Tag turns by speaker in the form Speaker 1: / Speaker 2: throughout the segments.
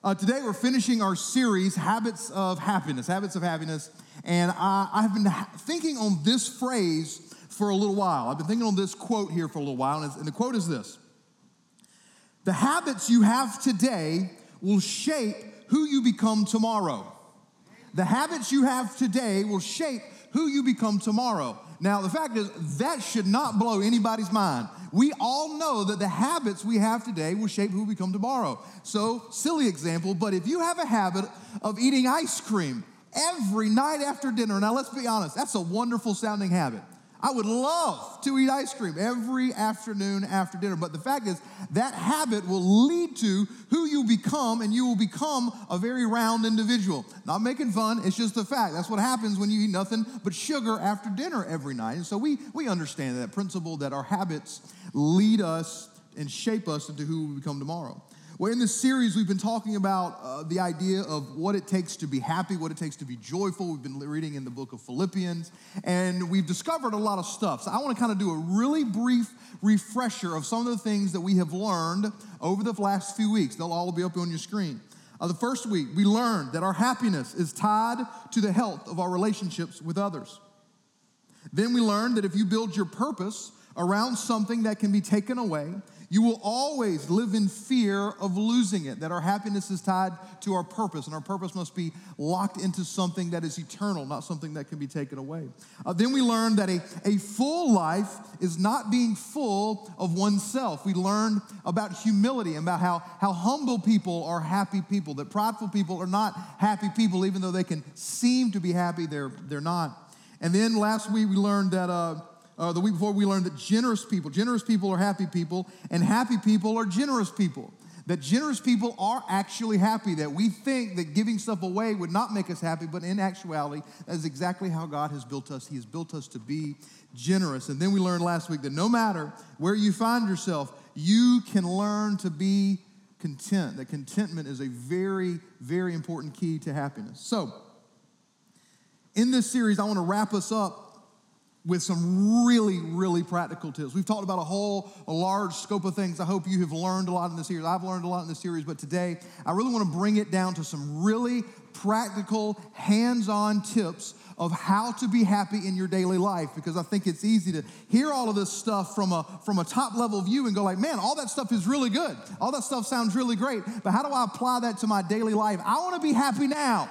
Speaker 1: Today we're finishing our series, Habits of Happiness, and I've been thinking on this phrase for a little while. I've been thinking on this quote here for a little while, and the quote is this: the habits you have today will shape who you become tomorrow. The habits you have today will shape who you become tomorrow. Now, the fact is, that should not blow anybody's mind. We all know that the habits we have today will shape who we become tomorrow. So, silly example, but if you have a habit of eating ice cream every night after dinner, now let's be honest, that's a wonderful sounding habit. I would love to eat ice cream every afternoon after dinner, but the fact is that habit will lead to who you become, and you will become a very round individual. Not making fun, it's just a fact. That's what happens when you eat nothing but sugar after dinner every night. And so we understand that principle, that our habits lead us and shape us into who we become tomorrow. Well, in this series, we've been talking about the idea of what it takes to be happy, what it takes to be joyful. We've been reading in the book of Philippians, and we've discovered a lot of stuff. So I want to kind of do a really brief refresher of some of the things that we have learned over the last few weeks. They'll all be up on your screen. The first week, we learned that our happiness is tied to the health of our relationships with others. Then we learned that if you build your purpose around something that can be taken away, you will always live in fear of losing it, that our happiness is tied to our purpose, and our purpose must be locked into something that is eternal, not something that can be taken away. Then we learned that a full life is not being full of oneself. We learned about humility and about how humble people are happy people, that prideful people are not happy people, even though they can seem to be happy, they're not. And then last week we learned that the week before, we learned that generous people are happy people, and happy people are generous people. That generous people are actually happy, that we think that giving stuff away would not make us happy, but in actuality, that is exactly how God has built us. He has built us to be generous. And then we learned last week that no matter where you find yourself, you can learn to be content, that contentment is a very, very important key to happiness. So, in this series, I want to wrap us up with some really, really practical tips. We've talked about a large scope of things. I hope you have learned a lot in this series. I've learned a lot in this series, but today I really want to bring it down to some really practical, hands-on tips of how to be happy in your daily life, because I think it's easy to hear all of this stuff from a top-level view and go like, man, all that stuff is really good. All that stuff sounds really great, but how do I apply that to my daily life? I want to be happy now.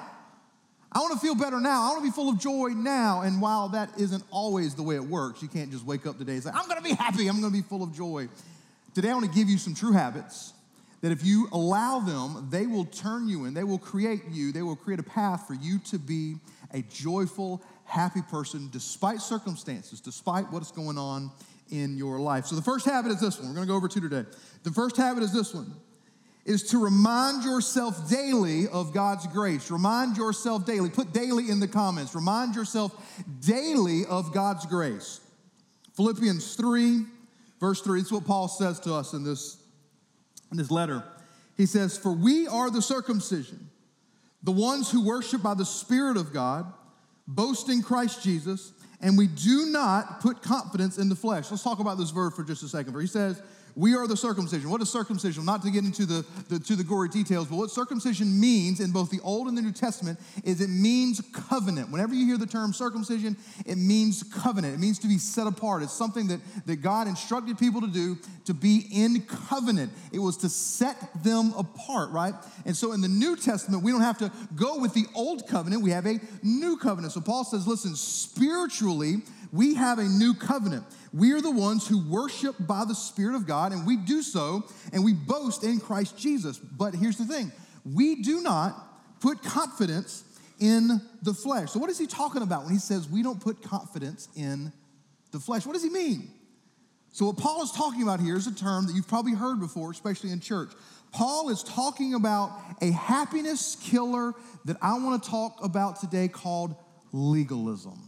Speaker 1: I want to feel better now. I want to be full of joy now. And while that isn't always the way it works, you can't just wake up today and say, I'm going to be happy. I'm going to be full of joy. Today, I want to give you some true habits that if you allow them, they will turn you in. They will create you. They will create a path for you to be a joyful, happy person despite circumstances, despite what's going on in your life. So the first habit is this one. We're going to go over two today. The first habit is this one. Is to remind yourself daily of God's grace. Remind yourself daily. Put daily in the comments. Remind yourself daily of God's grace. Philippians 3, verse 3. This is what Paul says to us in this letter. He says, "For we are the circumcision, the ones who worship by the Spirit of God, boast in Christ Jesus, and we do not put confidence in the flesh." Let's talk about this verse for just a second. He says, we are the circumcision. What is circumcision? Not to get into the gory details, but what circumcision means in both the Old and the New Testament is it means covenant. Whenever you hear the term circumcision, it means covenant. It means to be set apart. It's something that God instructed people to do, to be in covenant. It was to set them apart, right? And so in the New Testament, we don't have to go with the old covenant. We have a new covenant. So Paul says, listen, spiritually, we have a new covenant. We are the ones who worship by the Spirit of God, and we do so, and we boast in Christ Jesus. But here's the thing. We do not put confidence in the flesh. So what is he talking about when he says we don't put confidence in the flesh? What does he mean? So what Paul is talking about here is a term that you've probably heard before, especially in church. Paul is talking about a happiness killer that I want to talk about today called legalism.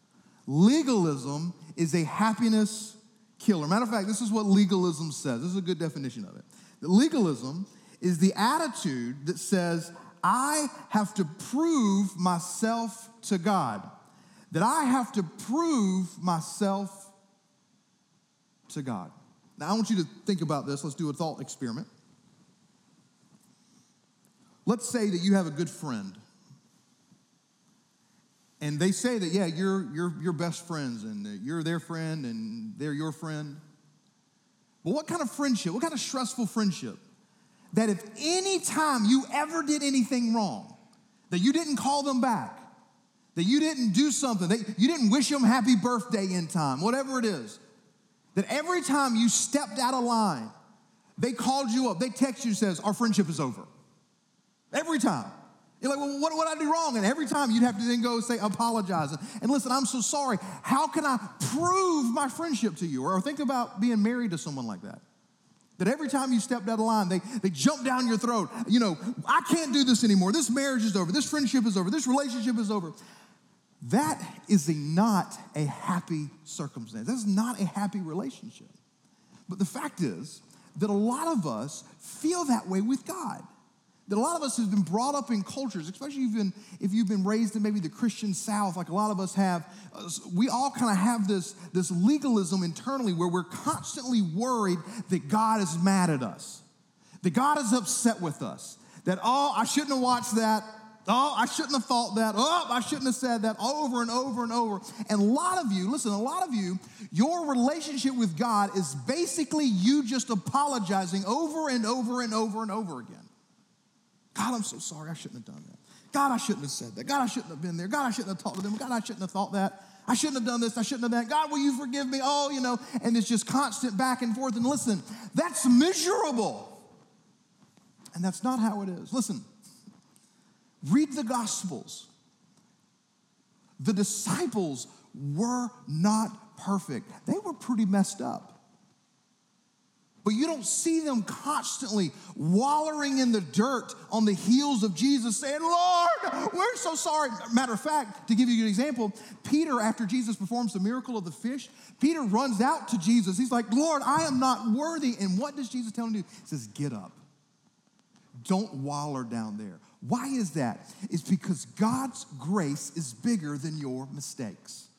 Speaker 1: Legalism is a happiness killer. Matter of fact, this is what legalism says. This is a good definition of it. That legalism is the attitude that says, I have to prove myself to God. That I have to prove myself to God. Now, I want you to think about this. Let's do a thought experiment. let's say that you have a good friend. And they say that, yeah, you're best friends and you're their friend and they're your friend. But what kind of friendship, what kind of stressful friendship that if any time you ever did anything wrong, that you didn't call them back, that you didn't do something, that you didn't wish them happy birthday in time, whatever it is, that every time you stepped out of line, they called you up, they text you and says, our friendship is over. Every time. You're like, well, what did I do wrong? And every time you'd have to then go say, apologize. And listen, I'm so sorry. How can I prove my friendship to you? Or think about being married to someone like that. That every time you stepped out of line, they jump down your throat. You know, I can't do this anymore. This marriage is over. This friendship is over. This relationship is over. That is not a happy circumstance. That's not a happy relationship. But the fact is that a lot of us feel that way with God. That a lot of us have been brought up in cultures, especially if you've been raised in maybe the Christian South, like a lot of us have. We all kind of have this legalism internally where we're constantly worried that God is mad at us, that God is upset with us, that, oh, I shouldn't have watched that. Oh, I shouldn't have thought that. Oh, I shouldn't have said that, over and over and over. And a lot of you, your relationship with God is basically you just apologizing over and over and over and over again. God, I'm so sorry. I shouldn't have done that. God, I shouldn't have said that. God, I shouldn't have been there. God, I shouldn't have talked to them. God, I shouldn't have thought that. I shouldn't have done this. I shouldn't have that. God, will you forgive me? Oh, and it's just constant back and forth. And listen, that's miserable. And that's not how it is. Listen, read the Gospels. The disciples were not perfect. They were pretty messed up. But you don't see them constantly wallowing in the dirt on the heels of Jesus saying, Lord, we're so sorry. Matter of fact, to give you an example, Peter, after Jesus performs the miracle of the fish, Peter runs out to Jesus. He's like, Lord, I am not worthy. And what does Jesus tell him to do? He says, get up. Don't wallow down there. Why is that? It's because God's grace is bigger than your mistakes.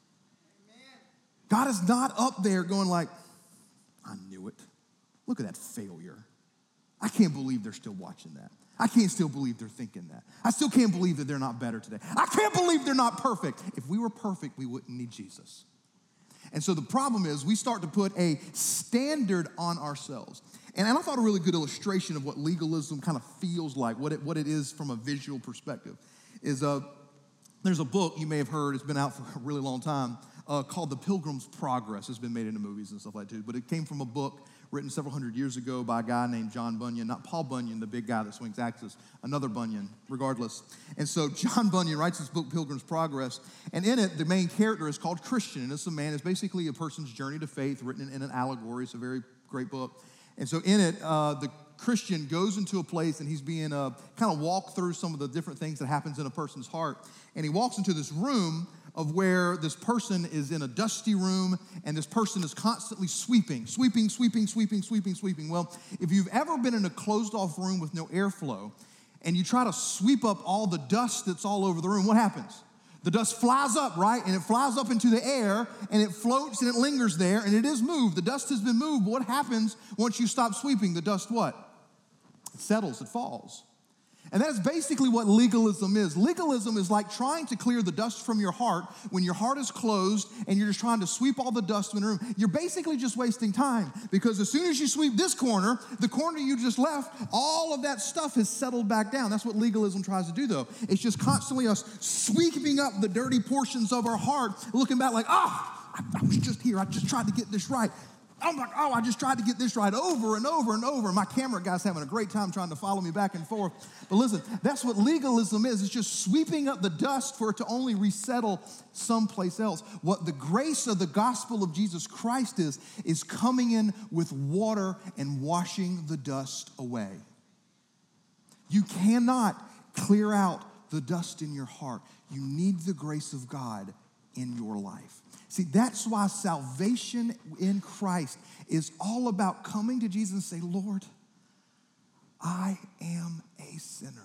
Speaker 1: God is not up there going like, I knew it. Look at that failure. I can't believe they're still watching that. I can't still believe they're thinking that. I still can't believe that they're not better today. I can't believe they're not perfect. If we were perfect, we wouldn't need Jesus. And so the problem is we start to put a standard on ourselves. And I thought a really good illustration of what legalism kind of feels like, what it is from a visual perspective, is there's a book you may have heard, it's been out for a really long time, called The Pilgrim's Progress. It's been made into movies and stuff like that, but it came from a book written several hundred years ago by a guy named John Bunyan, not Paul Bunyan, the big guy that swings axes, another Bunyan, regardless. And so John Bunyan writes this book, Pilgrim's Progress, and in it, the main character is called Christian, and it's basically a person's journey to faith written in an allegory. It's a very great book. And so in it, the Christian goes into a place and he's being kind of walked through some of the different things that happens in a person's heart. And he walks into this room of where this person is in a dusty room and this person is constantly sweeping. Well, if you've ever been in a closed off room with no airflow and you try to sweep up all the dust that's all over the room, what happens? The dust flies up, right? And it flies up into the air and it floats and it lingers there and it is moved. The dust has been moved, but what happens once you stop sweeping? The dust what? It settles, it falls. And that is basically what legalism is. Legalism is like trying to clear the dust from your heart when your heart is closed and you're just trying to sweep all the dust in the room. You're basically just wasting time because as soon as you sweep this corner, the corner you just left, all of that stuff has settled back down. That's what legalism tries to do, though. It's just constantly us sweeping up the dirty portions of our heart, looking back like, I was just here. I just tried to get this right. I'm like, I just tried to get this right over and over and over. My camera guy's having a great time trying to follow me back and forth. But listen, that's what legalism is. It's just sweeping up the dust for it to only resettle someplace else. What the grace of the gospel of Jesus Christ is coming in with water and washing the dust away. You cannot clear out the dust in your heart. You need the grace of God in your life. See, that's why salvation in Christ is all about coming to Jesus and say, Lord, I am a sinner.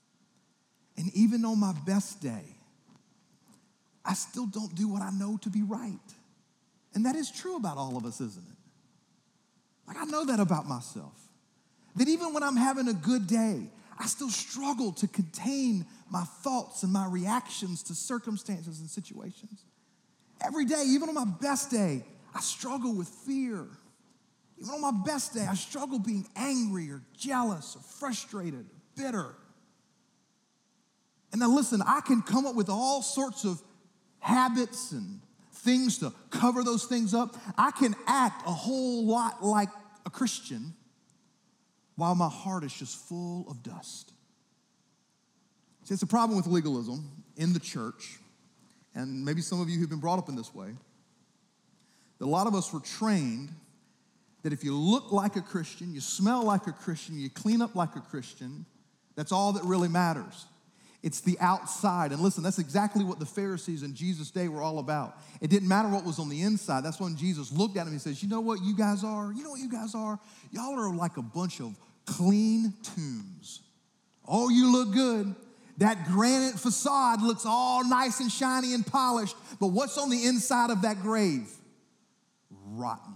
Speaker 1: And even on my best day, I still don't do what I know to be right. And that is true about all of us, isn't it? Like I know that about myself. That even when I'm having a good day, I still struggle to contain my thoughts and my reactions to circumstances and situations. Every day, even on my best day, I struggle with fear. Even on my best day, I struggle being angry or jealous or frustrated or bitter. And now listen, I can come up with all sorts of habits and things to cover those things up. I can act a whole lot like a Christian while my heart is just full of dust. See, it's a problem with legalism in the church, and maybe some of you who've been brought up in this way, that a lot of us were trained that if you look like a Christian, you smell like a Christian, you clean up like a Christian, that's all that really matters. It's the outside. And listen, that's exactly what the Pharisees in Jesus' day were all about. It didn't matter what was on the inside. That's when Jesus looked at them and says, you know what you guys are? You know what you guys are? Y'all are like a bunch of clean tombs. Oh, you look good. That granite facade looks all nice and shiny and polished. But what's on the inside of that grave? Rotten.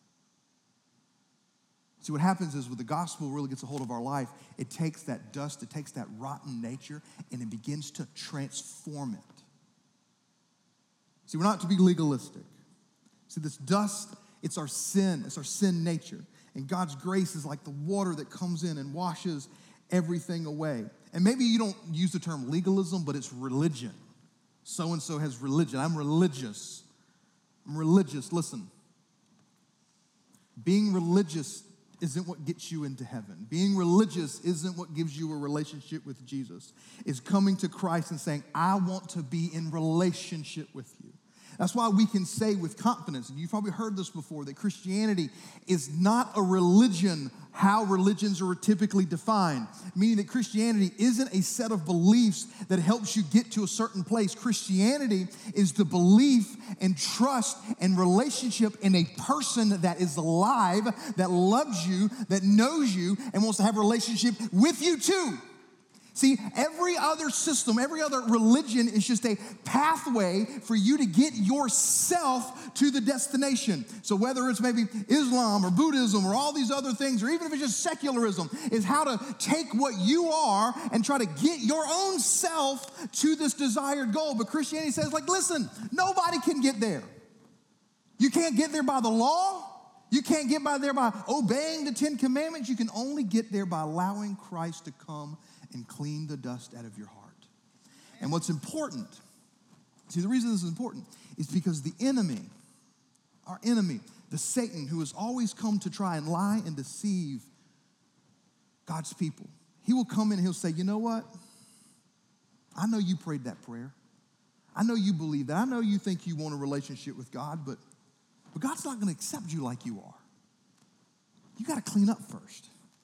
Speaker 1: See, what happens is when the gospel really gets a hold of our life, it takes that dust, it takes that rotten nature, and it begins to transform it. See, we're not to be legalistic. See, this dust, it's our sin nature. And God's grace is like the water that comes in and washes everything away. And maybe you don't use the term legalism, but it's religion. So-and-so has religion. I'm religious. Listen, being religious isn't what gets you into heaven. Being religious isn't what gives you a relationship with Jesus. It's coming to Christ and saying, I want to be in relationship with you. That's why we can say with confidence, and you've probably heard this before, that Christianity is not a religion how religions are typically defined, meaning that Christianity isn't a set of beliefs that helps you get to a certain place. Christianity is the belief and trust and relationship in a person that is alive, that loves you, that knows you, and wants to have a relationship with you too. See, every other system, every other religion is just a pathway for you to get yourself to the destination. So whether it's maybe Islam or Buddhism or all these other things, or even if it's just secularism, is how to take what you are and try to get your own self to this desired goal. But Christianity says, like, listen, nobody can get there. You can't get there by the law. You can't get there by obeying the 10 Commandments. You can only get there by allowing Christ to come and clean the dust out of your heart. And what's important, see, the reason this is important is because the enemy, our enemy, the Satan, who has always come to try and lie and deceive God's people, he will come in and he'll say, you know what? I know you prayed that prayer. I know you believe that. I know you think you want a relationship with God, but God's not going to accept you like you are. You got to clean up first.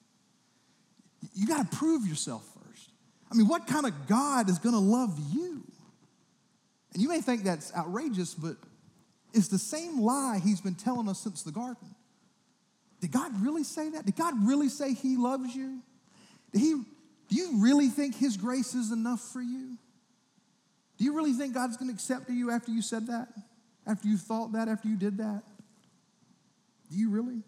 Speaker 1: You got to prove yourself first. I mean, what kind of God is going to love you? And you may think that's outrageous, but it's the same lie he's been telling us since the garden. Did God really say that? Did God really say he loves you? Do you really think his grace is enough for you? Do you really think God's going to accept you after you said that? After you thought that? After you did that? Do you really?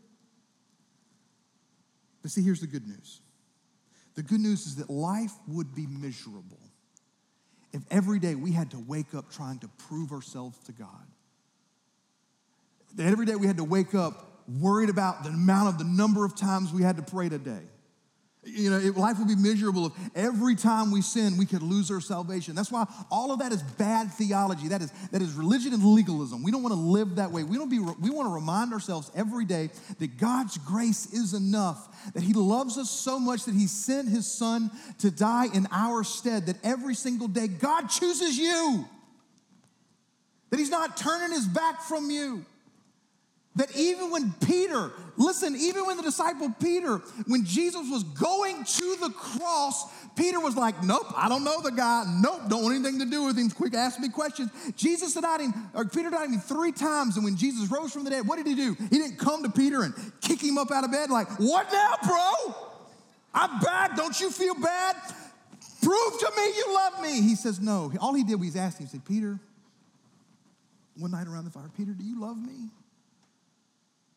Speaker 1: But see, here's the good news. The good news is that life would be miserable if every day we had to wake up trying to prove ourselves to God. That every day we had to wake up worried about the number of times we had to pray today. You know, life would be miserable if every time we sin, we could lose our salvation. That's why all of that is bad theology. That is religion and legalism. We don't want to live that way. We want to remind ourselves every day that God's grace is enough, that he loves us so much that he sent his son to die in our stead, that every single day God chooses you, that he's not turning his back from you. That even when even when the disciple Peter, when Jesus was going to the cross, Peter was like, nope, I don't know the guy. Nope, don't want anything to do with him. Quick, ask me questions. Peter denied him 3 times, and when Jesus rose from the dead, what did he do? He didn't come to Peter and kick him up out of bed like, what now, bro? I'm back. Don't you feel bad? Prove to me you love me. He says, no. All he did was ask him, he said, Peter, one night around the fire, Peter, do you love me?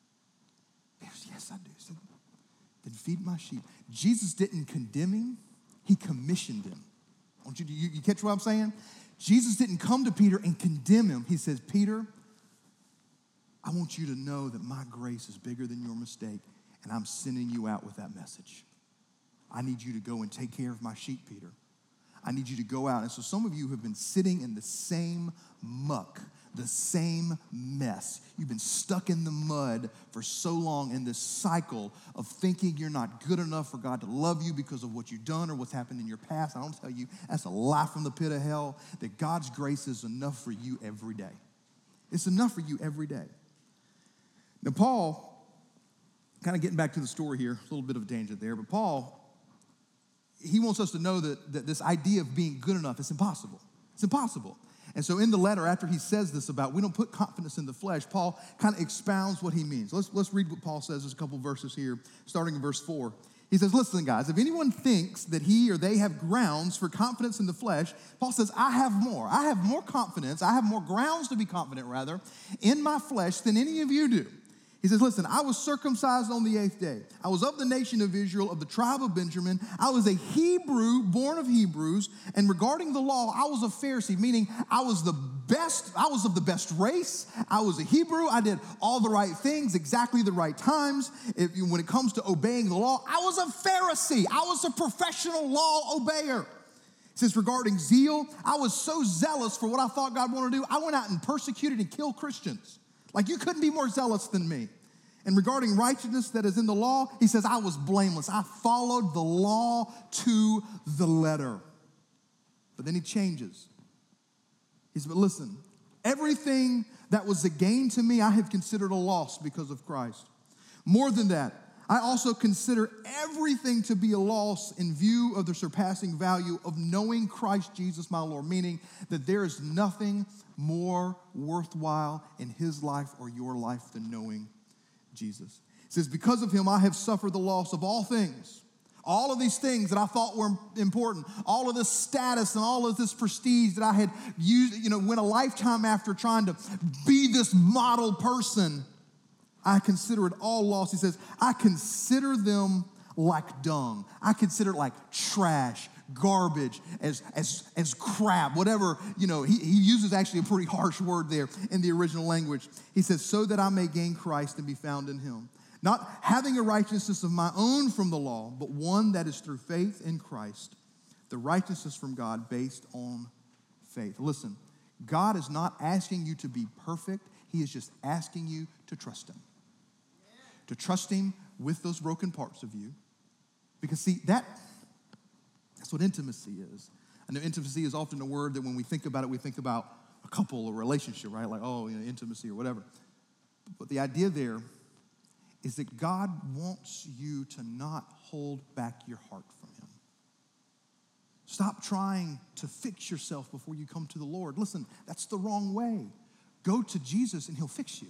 Speaker 1: Yes, I do. So, then feed my sheep. Jesus didn't condemn him. He commissioned him. Don't you catch what I'm saying? Jesus didn't come to Peter and condemn him. He says, Peter, I want you to know that my grace is bigger than your mistake, and I'm sending you out with that message. I need you to go and take care of my sheep, Peter. I need you to go out. And so some of you have been sitting in the same muck, the same mess. You've been stuck in the mud for so long in this cycle of thinking you're not good enough for God to love you because of what you've done or what's happened in your past. I don't tell you, that's a lie from the pit of hell, that God's grace is enough for you every day. It's enough for you every day. Now, Paul, kind of getting back to the story here, a little bit of a tangent there, but Paul, he wants us to know that this idea of being good enough is impossible. It's impossible. And so in the letter, after he says this about we don't put confidence in the flesh, Paul kind of expounds what he means. Let's read what Paul says. There's a couple verses here, starting in verse 4. He says, listen, guys, if anyone thinks that he or they have grounds for confidence in the flesh, Paul says, I have more. I have more confidence. I have more grounds to be confident, rather, in my flesh than any of you do. He says, listen, I was circumcised on the 8th day. I was of the nation of Israel, of the tribe of Benjamin. I was a Hebrew, born of Hebrews. And regarding the law, I was a Pharisee, meaning I was of the best race. I was a Hebrew. I did all the right things, exactly the right times. When it comes to obeying the law, I was a Pharisee. I was a professional law obeyer. He says, regarding zeal, I was so zealous for what I thought God wanted to do, I went out and persecuted and killed Christians. Like, you couldn't be more zealous than me. And regarding righteousness that is in the law, he says, I was blameless. I followed the law to the letter. But then he changes. He says, but listen, everything that was a gain to me, I have considered a loss because of Christ. More than that, I also consider everything to be a loss in view of the surpassing value of knowing Christ Jesus my Lord, meaning that there is nothing more worthwhile in his life or your life than knowing Jesus. It says, because of him, I have suffered the loss of all things. All of these things that I thought were important, all of this status and all of this prestige that I had used, went a lifetime after trying to be this model person, I consider it all loss. He says, I consider them like dung. I consider it like trash, garbage, as crap, whatever, he uses actually a pretty harsh word there in the original language. He says, so that I may gain Christ and be found in him. Not having a righteousness of my own from the law, but one that is through faith in Christ, the righteousness from God based on faith. Listen, God is not asking you to be perfect. He is just asking you to trust him. To trust him with those broken parts of you. Because see, that's what intimacy is. I know intimacy is often a word that when we think about it, we think about a couple or relationship, right? Like, intimacy or whatever. But the idea there is that God wants you to not hold back your heart from him. Stop trying to fix yourself before you come to the Lord. Listen, that's the wrong way. Go to Jesus and he'll fix you.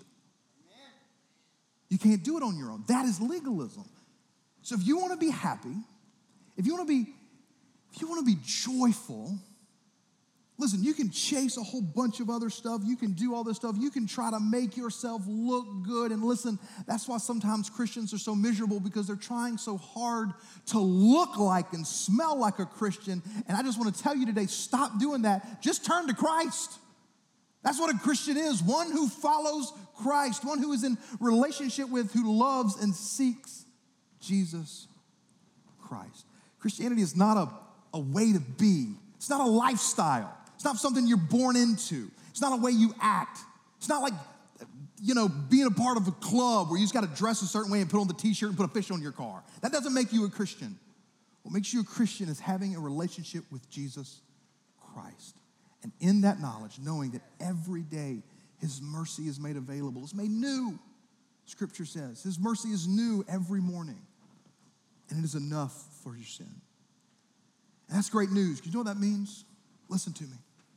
Speaker 1: You can't do it on your own. That is legalism. So if you want to be happy, if you want to be joyful, listen, you can chase a whole bunch of other stuff. You can do all this stuff. You can try to make yourself look good. And listen, that's why sometimes Christians are so miserable, because they're trying so hard to look like and smell like a Christian. And I just want to tell you today, stop doing that. Just turn to Christ. That's what a Christian is, one who follows Christ, one who is in relationship with, who loves and seeks Jesus Christ. Christianity is not a way to be. It's not a lifestyle. It's not something you're born into. It's not a way you act. It's not like, being a part of a club where you just got to dress a certain way and put on the t-shirt and put a fish on your car. That doesn't make you a Christian. What makes you a Christian is having a relationship with Jesus Christ. And in that knowledge, knowing that every day his mercy is made available. It's made new, Scripture says. His mercy is new every morning. And it is enough for your sin. And that's great news. You know what that means? Listen to me.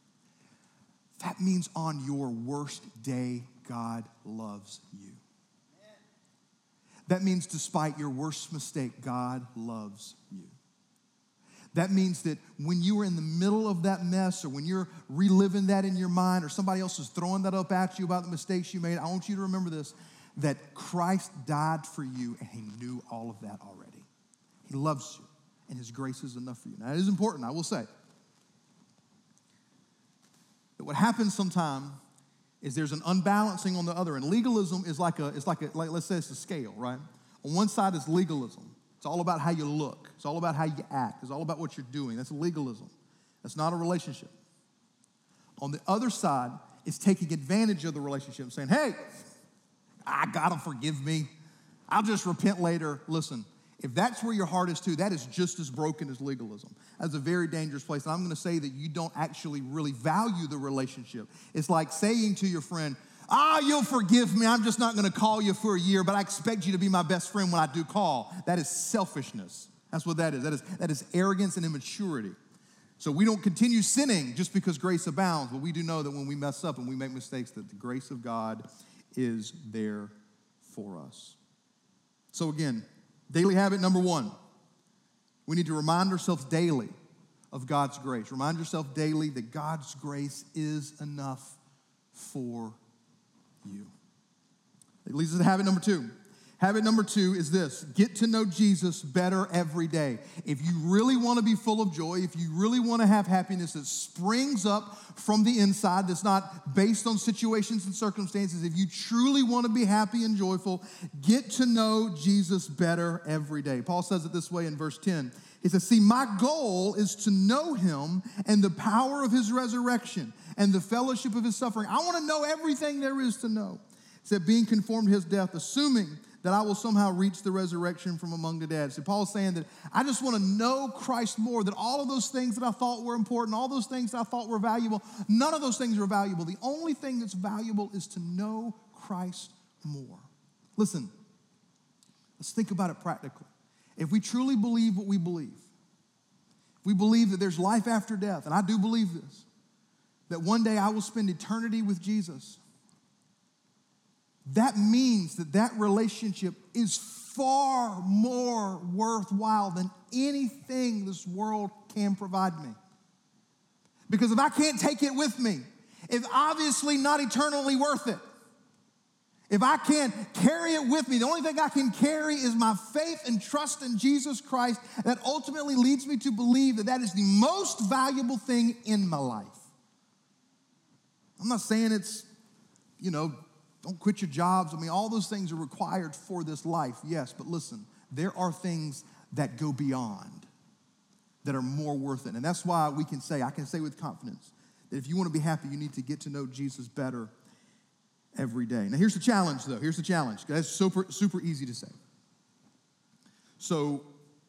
Speaker 1: That means on your worst day, God loves you. That means despite your worst mistake, God loves you. That means that when you are in the middle of that mess, or when you're reliving that in your mind, or somebody else is throwing that up at you about the mistakes you made, I want you to remember this, that Christ died for you and he knew all of that already. He loves you and his grace is enough for you. Now, it is important, I will say, that what happens sometimes is there's an unbalancing on the other, and legalism is like let's say it's a scale, right? On one side is legalism. It's all about how you look. It's all about how you act. It's all about what you're doing. That's legalism. That's not a relationship. On the other side is taking advantage of the relationship and saying, hey, I got to forgive me. I'll just repent later. Listen, if that's where your heart is too, that is just as broken as legalism. That's a very dangerous place. And I'm going to say that you don't actually really value the relationship. It's like saying to your friend, you'll forgive me. I'm just not going to call you for a year, but I expect you to be my best friend when I do call. That is selfishness. That's what that is. That is arrogance and immaturity. So we don't continue sinning just because grace abounds, but we do know that when we mess up and we make mistakes, that the grace of God is there for us. So again, daily habit number 1, we need to remind ourselves daily of God's grace. Remind yourself daily that God's grace is enough for you. It leads us to habit number 2. Habit number 2 is this: get to know Jesus better every day. If you really want to be full of joy, if you really want to have happiness that springs up from the inside, that's not based on situations and circumstances, if you truly want to be happy and joyful, get to know Jesus better every day. Paul says it this way in verse 10. He says, see, my goal is to know him and the power of his resurrection and the fellowship of his suffering. I want to know everything there is to know. He said, being conformed to his death, assuming that I will somehow reach the resurrection from among the dead. So Paul's saying that I just want to know Christ more, that all of those things that I thought were important, all those things that I thought were valuable, none of those things are valuable. The only thing that's valuable is to know Christ more. Listen, let's think about it practically. If we truly believe what we believe, if we believe that there's life after death, and I do believe this, that one day I will spend eternity with Jesus, that means that that relationship is far more worthwhile than anything this world can provide me. Because if I can't take it with me, it's obviously not eternally worth it. If I can't carry it with me, the only thing I can carry is my faith and trust in Jesus Christ that ultimately leads me to believe that that is the most valuable thing in my life. I'm not saying it's, don't quit your jobs. I mean, all those things are required for this life, yes. But listen, there are things that go beyond, that are more worth it. And that's why I can say with confidence, that if you want to be happy, you need to get to know Jesus better every day. Now, here's the challenge, though. Here's the challenge. That's super, super easy to say. So,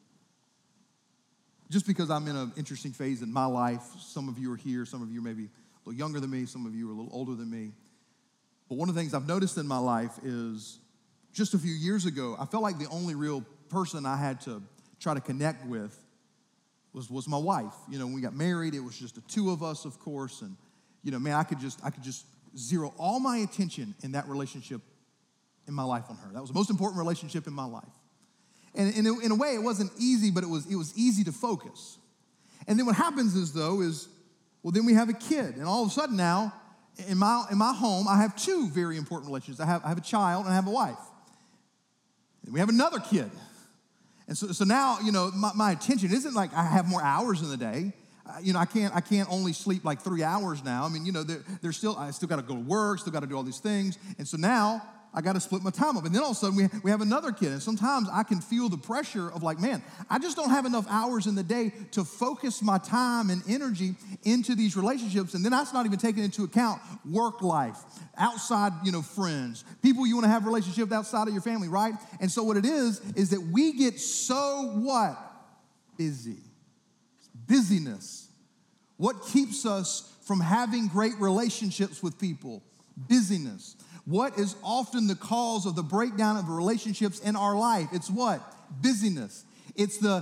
Speaker 1: just because I'm in an interesting phase in my life, some of you are here, some of you are maybe a little younger than me, some of you are a little older than me. But one of the things I've noticed in my life is just a few years ago, I felt like the only real person I had to try to connect with was my wife. When we got married, it was just the two of us, of course. And, I could just zero all my attention in that relationship in my life on her. That was the most important relationship in my life. And in a way, it wasn't easy, but it was easy to focus. And then what happens is then we have a kid. And all of a sudden now, in my home, I have two very important relationships. I have a child and I have a wife. And we have another kid. And so now, my attention isn't like I have more hours in the day. I can't only sleep like 3 hours now. I mean, I still got to go to work, still got to do all these things. And so now I got to split my time up. And then all of a sudden we have another kid. And sometimes I can feel the pressure of like, man, I just don't have enough hours in the day to focus my time and energy into these relationships. And then that's not even taking into account work life, outside, friends, people you want to have relationships outside of your family, right? And so what it is that we get so what? Busy. Busyness. What keeps us from having great relationships with people? Busyness. What is often the cause of the breakdown of the relationships in our life? It's what? Busyness. It's the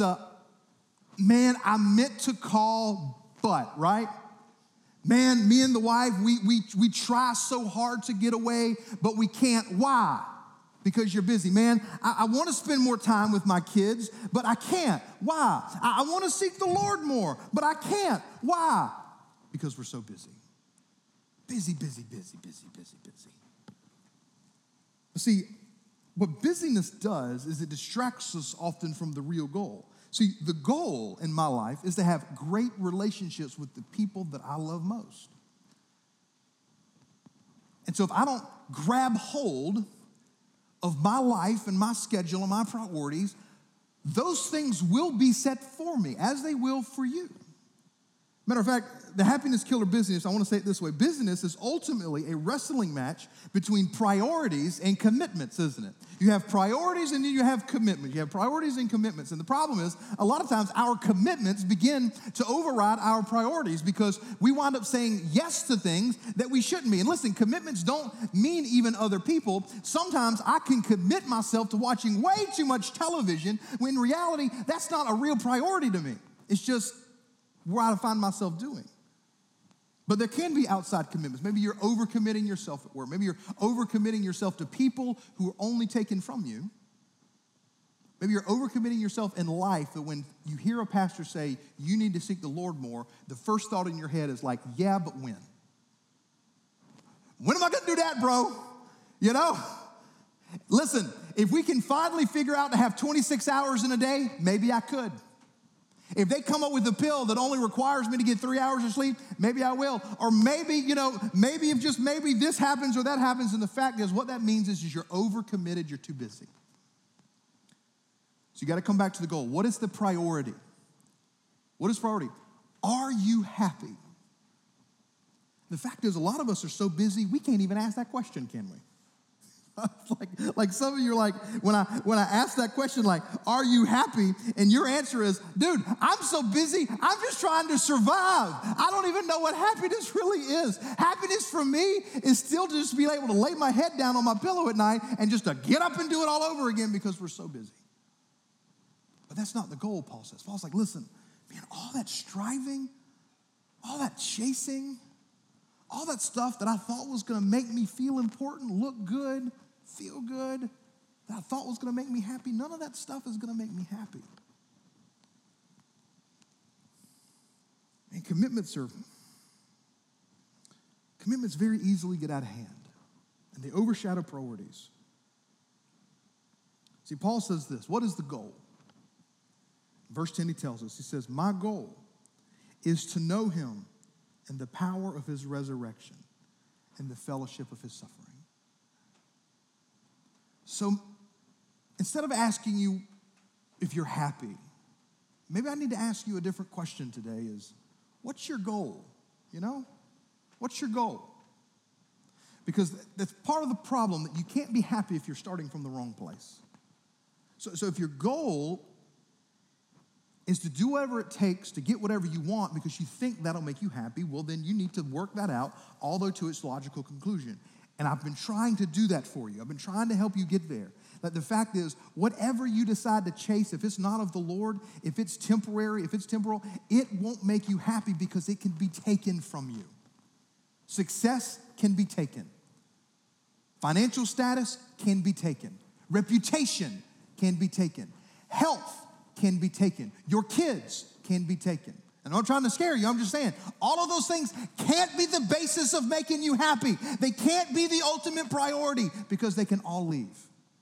Speaker 1: man, I meant to call, but, right? Man, me and the wife, we try so hard to get away, but we can't. Why? Because you're busy. Man, I want to spend more time with my kids, but I can't. Why? I want to seek the Lord more, but I can't. Why? Because we're so busy. Busy, busy, busy, busy, busy, busy. See, what busyness does is it distracts us often from the real goal. See, the goal in my life is to have great relationships with the people that I love most. And so if I don't grab hold of my life and my schedule and my priorities, those things will be set for me, as they will for you. Matter of fact, the happiness killer business, I want to say it this way. Business is ultimately a wrestling match between priorities and commitments, isn't it? You have priorities and then you have commitments. You have priorities and commitments. And the problem is, a lot of times our commitments begin to override our priorities because we wind up saying yes to things that we shouldn't be. And listen, commitments don't mean even other people. Sometimes I can commit myself to watching way too much television when in reality, that's not a real priority to me. It's just where I find myself doing. But there can be outside commitments. Maybe you're overcommitting yourself at work. Maybe you're overcommitting yourself to people who are only taken from you. Maybe you're overcommitting yourself in life that when you hear a pastor say you need to seek the Lord more, the first thought in your head is like, yeah, but when? When am I going to do that, bro? You know? Listen, if we can finally figure out to have 26 hours in a day, maybe I could. If they come up with a pill that only requires me to get 3 hours of sleep, maybe I will. Or maybe, maybe if just maybe this happens or that happens. And the fact is, what that means is you're overcommitted, you're too busy. So you got to come back to the goal. What is the priority? What is priority? Are you happy? The fact is, a lot of us are so busy, we can't even ask that question, can we? like some of you are like, when I ask that question, like, are you happy? And your answer is, dude, I'm so busy, I'm just trying to survive. I don't even know what happiness really is. Happiness for me is still to just be able to lay my head down on my pillow at night and just to get up and do it all over again because we're so busy. But that's not the goal, Paul says. Paul's like, listen, man, all that striving, all that chasing, all that stuff that I thought was going to make me feel important, look good, feel good, that I thought was going to make me happy, none of that stuff is going to make me happy. And commitments very easily get out of hand, and they overshadow priorities. See, Paul says this, what is the goal? Verse 10, he tells us, he says, my goal is to know him and the power of his resurrection and the fellowship of his suffering. So instead of asking you if you're happy, maybe I need to ask you a different question today is, what's your goal? What's your goal? Because that's part of the problem, that you can't be happy if you're starting from the wrong place. So if your goal is to do whatever it takes to get whatever you want because you think that'll make you happy, well, then you need to work that out all the way to its logical conclusion. And I've been trying to do that for you. I've been trying to help you get there. That the fact is, whatever you decide to chase, if it's not of the Lord, if it's temporary, if it's temporal, it won't make you happy because it can be taken from you. Success can be taken. Financial status can be taken. Reputation can be taken. Health can be taken. Your kids can be taken. And I'm not trying to scare you, I'm just saying, all of those things can't be the basis of making you happy. They can't be the ultimate priority because they can all leave.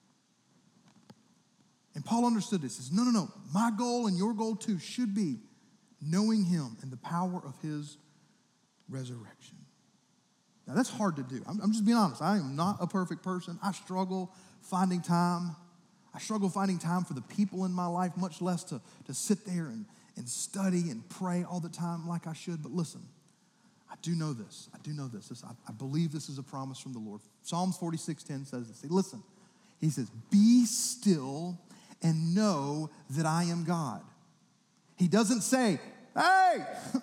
Speaker 1: And Paul understood this. He says, no. My goal and your goal too should be knowing him and the power of his resurrection. Now that's hard to do. I'm just being honest. I am not a perfect person. I struggle finding time. I struggle finding time for the people in my life, much less to sit there and study and pray all the time like I should. But listen, I do know this. I believe this is a promise from the Lord. Psalms 46:10 says this. Listen, he says, be still and know that I am God. He doesn't say, hey,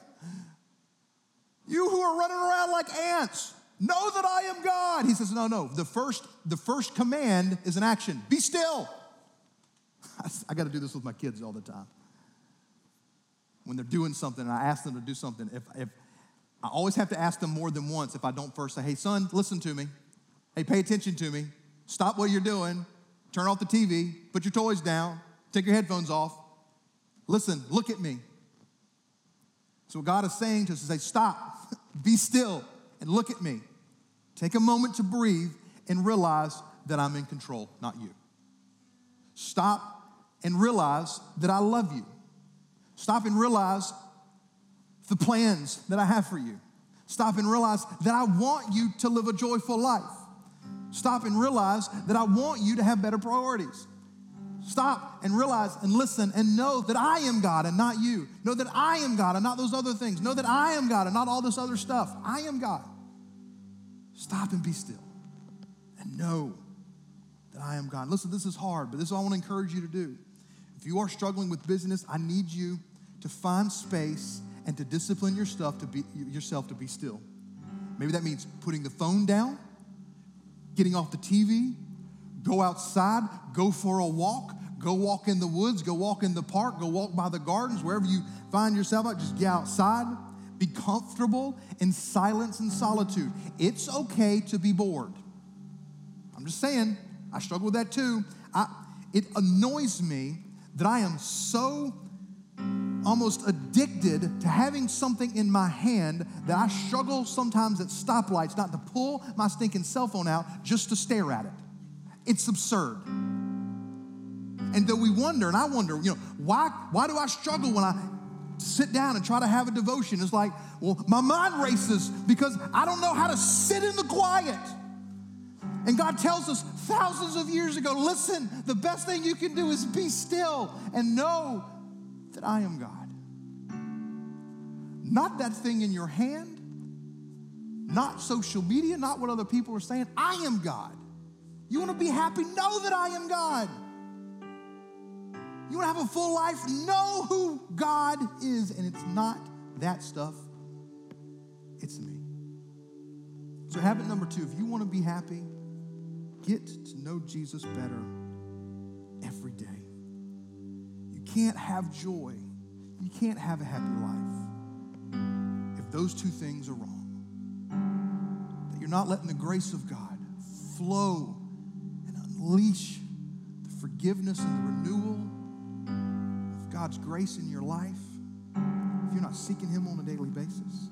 Speaker 1: you who are running around like ants, know that I am God. He says, no. The first command is an action. Be still. I got to do this with my kids all the time. When they're doing something and I ask them to do something, if I always have to ask them more than once if I don't first say, hey, son, listen to me. Hey, pay attention to me. Stop what you're doing. Turn off the TV. Put your toys down. Take your headphones off. Listen, look at me. So what God is saying to us is, say, stop, be still, and look at me. Take a moment to breathe and realize that I'm in control, not you. Stop and realize that I love you. Stop and realize the plans that I have for you. Stop and realize that I want you to live a joyful life. Stop and realize that I want you to have better priorities. Stop and realize and listen and know that I am God and not you. Know that I am God and not those other things. Know that I am God and not all this other stuff. I am God. Stop and be still and know that I am God. Listen, this is hard, but this is what I want to encourage you to do. If you are struggling with busyness, I need you to find space and to discipline yourself to be still. Maybe that means putting the phone down, getting off the TV, go outside, go for a walk, go walk in the woods, go walk in the park, go walk by the gardens, wherever you find yourself at, just get outside. Be comfortable in silence and solitude. It's okay to be bored. I'm just saying, I struggle with that too. It annoys me that I am so almost addicted to having something in my hand that I struggle sometimes at stoplights not to pull my stinking cell phone out just to stare at it. It's absurd. And though we wonder, and I wonder, why do I struggle when I sit down and try to have a devotion? It's like, well, my mind races because I don't know how to sit in the quiet. And God tells us thousands of years ago, listen, the best thing you can do is be still and know that I am God. Not that thing in your hand, not social media, not what other people are saying. I am God. You want to be happy? Know that I am God. You want to have a full life? Know who God is. And it's not that stuff. It's me. So habit number 2, if you want to be happy, get to know Jesus better every day. You can't have joy. You can't have a happy life if those two things are wrong. That you're not letting the grace of God flow and unleash the forgiveness and the renewal of God's grace in your life if you're not seeking Him on a daily basis.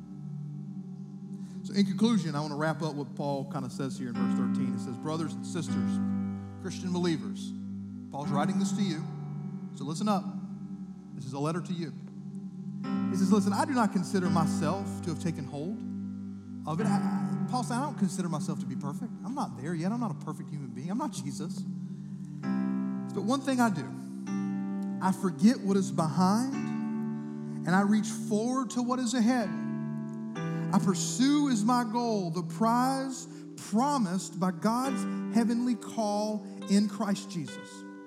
Speaker 1: So in conclusion, I want to wrap up what Paul kind of says here in verse 13. It says, brothers and sisters, Christian believers, Paul's writing this to you, so listen up. This is a letter to you. He says, listen, I do not consider myself to have taken hold of it. Paul said, I don't consider myself to be perfect. I'm not there yet. I'm not a perfect human being. I'm not Jesus. But one thing I do, I forget what is behind and I reach forward to what is ahead. I pursue as my goal the prize promised by God's heavenly call in Christ Jesus.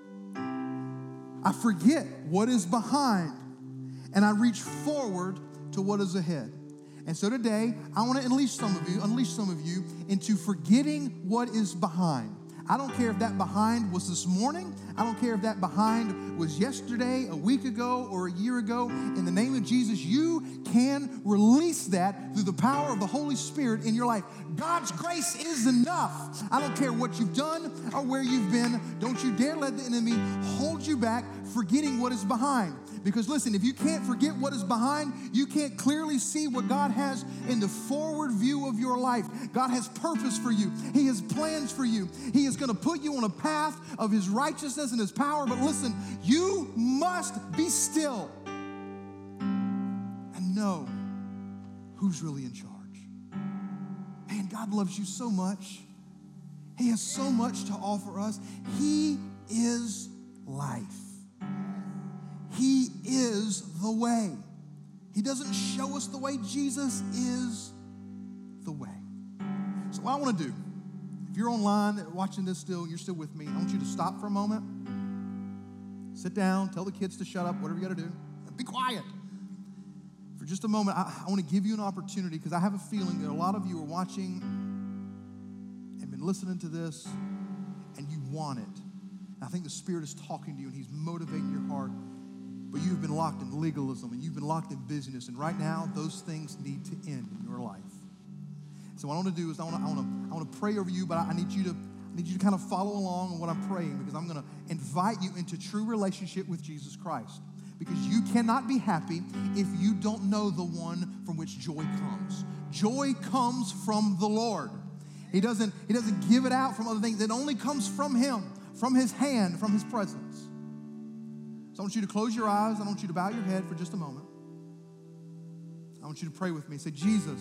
Speaker 1: I forget what is behind and I reach forward to what is ahead. And so today, I want to unleash some of you into forgetting what is behind. I don't care if that behind was this morning. I don't care if that behind was yesterday, a week ago, or a year ago. In the name of Jesus, you can release that through the power of the Holy Spirit in your life. God's grace is enough. I don't care what you've done or where you've been. Don't you dare let the enemy hold you back, forgetting what is behind. Because listen, if you can't forget what is behind, you can't clearly see what God has in the forward view of your life. God has purpose for you. He has plans for you. He is going to put you on a path of His righteousness and His power. But listen, you must be still and know who's really in charge. Man, God loves you so much. He has so much to offer us. He is life. He is the way. He doesn't show us the way. Jesus is the way. So what I want to do, if you're online watching this still, you're still with me, I want you to stop for a moment, sit down, tell the kids to shut up, whatever you got to do, be quiet. For just a moment, I want to give you an opportunity because I have a feeling that a lot of you are watching and been listening to this and you want it. I think the Spirit is talking to you and He's motivating your heart. But you've been locked in legalism and you've been locked in busyness. And right now, those things need to end in your life. So what I want to do is I want to pray over you, but I need you to kind of follow along in what I'm praying because I'm going to invite you into true relationship with Jesus Christ. Because you cannot be happy if you don't know the one from which joy comes. Joy comes from the Lord. He doesn't give it out from other things. It only comes from Him, from His hand, from His presence. So I want you to close your eyes. I want you to bow your head for just a moment. I want you to pray with me. Say, Jesus,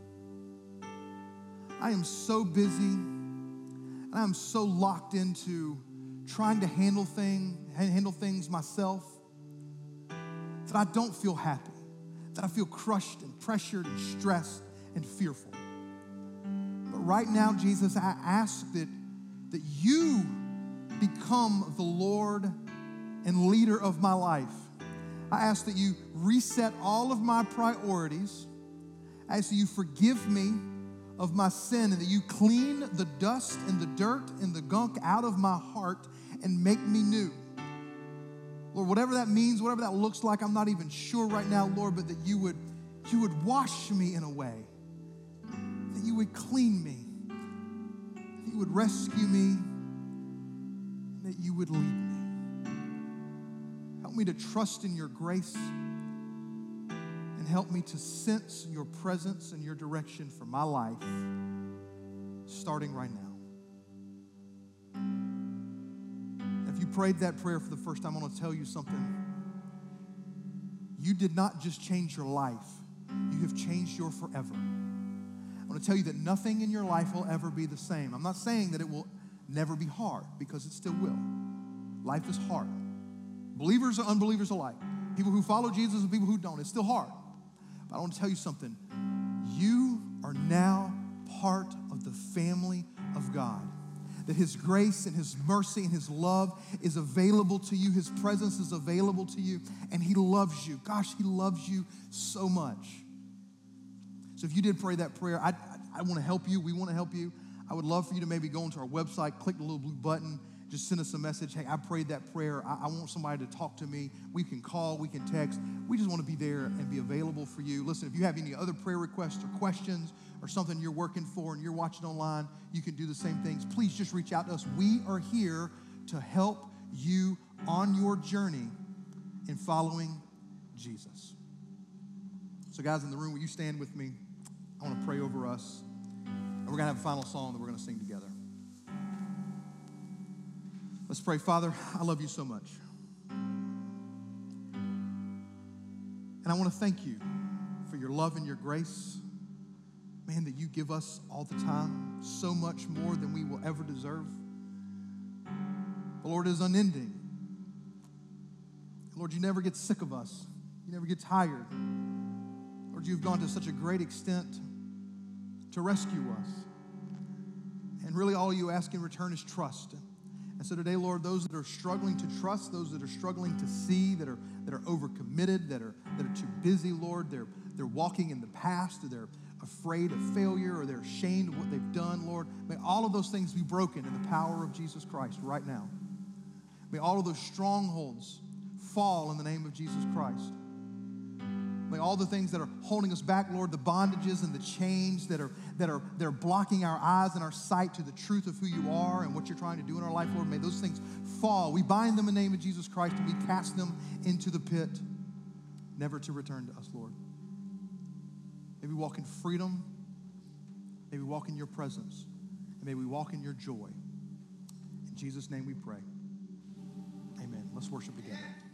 Speaker 1: I am so busy and I am so locked into trying to handle things myself that I don't feel happy, that I feel crushed and pressured and stressed and fearful. But right now, Jesus, I ask that you become the Lord and leader of my life. I ask that you reset all of my priorities. I ask that you forgive me of my sin and that you clean the dust and the dirt and the gunk out of my heart and make me new. Lord, whatever that means, whatever that looks like, I'm not even sure right now, Lord, but that you would wash me in a way, that you would clean me, that you would rescue me, that you would lead me. Help me to trust in your grace and help me to sense your presence and your direction for my life starting right now. If you prayed that prayer for the first time, I want to tell you something. You did not just change your life, you have changed your forever. I want to tell you that nothing in your life will ever be the same. I'm not saying that it will never be hard, because it still will. Life is hard. Believers or unbelievers alike. People who follow Jesus and people who don't. It's still hard. But I want to tell you something. You are now part of the family of God. That his grace and his mercy and his love is available to you. His presence is available to you. And he loves you. Gosh, he loves you so much. So if you did pray that prayer, I want to help you. We want to help you. I would love for you to maybe go into our website, click the little blue button, just send us a message. Hey, I prayed that prayer. I want somebody to talk to me. We can call, we can text. We just want to be there and be available for you. Listen, if you have any other prayer requests or questions or something you're working for and you're watching online, you can do the same things. Please just reach out to us. We are here to help you on your journey in following Jesus. So guys in the room, will you stand with me? I want to pray over us. And we're going to have a final song that we're going to sing together. Let's pray. Father, I love you so much. And I want to thank you for your love and your grace. Man, that you give us all the time, so much more than we will ever deserve. The Lord is unending. Lord, you never get sick of us. You never get tired. Lord, you've gone to such a great extent to rescue us. And really all you ask in return is trust. And so today, Lord, those that are struggling to trust, those that are struggling to see, that are overcommitted, that are too busy, Lord, they're walking in the past, or they're afraid of failure, or they're ashamed of what they've done, Lord. May all of those things be broken in the power of Jesus Christ right now. May all of those strongholds fall in the name of Jesus Christ. May all the things that are holding us back, Lord, the bondages and the chains that are blocking our eyes and our sight to the truth of who you are and what you're trying to do in our life, Lord, may those things fall. We bind them in the name of Jesus Christ and we cast them into the pit, never to return to us, Lord. May we walk in freedom. May we walk in your presence. And may we walk in your joy. In Jesus' name we pray. Amen. Let's worship together.